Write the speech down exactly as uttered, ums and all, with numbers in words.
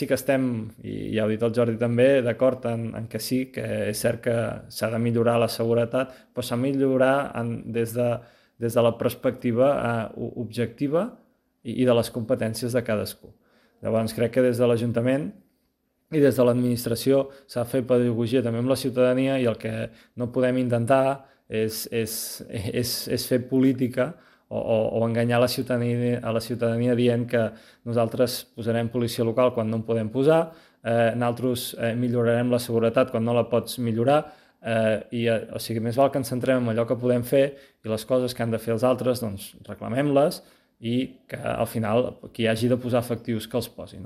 sí que estem, i ja ho ha dit el Jordi també, d'acord en, en que sí, que és cert que s'ha de millorar la seguretat, però s'ha de millorar en, des, de, des de la perspectiva eh, objectiva i, i de les competències de cadascú. Llavors crec que des de l'Ajuntament i des de l'administració s'ha de fer pedagogia també amb la ciutadania, i el que no podem intentar és, és, és, és fer política o, o, o enganyar la ciutadania, a la ciutadania dient que nosaltres posarem policia local quan no en podem posar, eh, nosaltres eh, millorarem la seguretat quan no la pots millorar, eh, i, o sigui, més val que ens centrem en allò que podem fer, i les coses que han de fer els altres, doncs reclamem-les, i que al final qui hagi de posar efectius que els posin.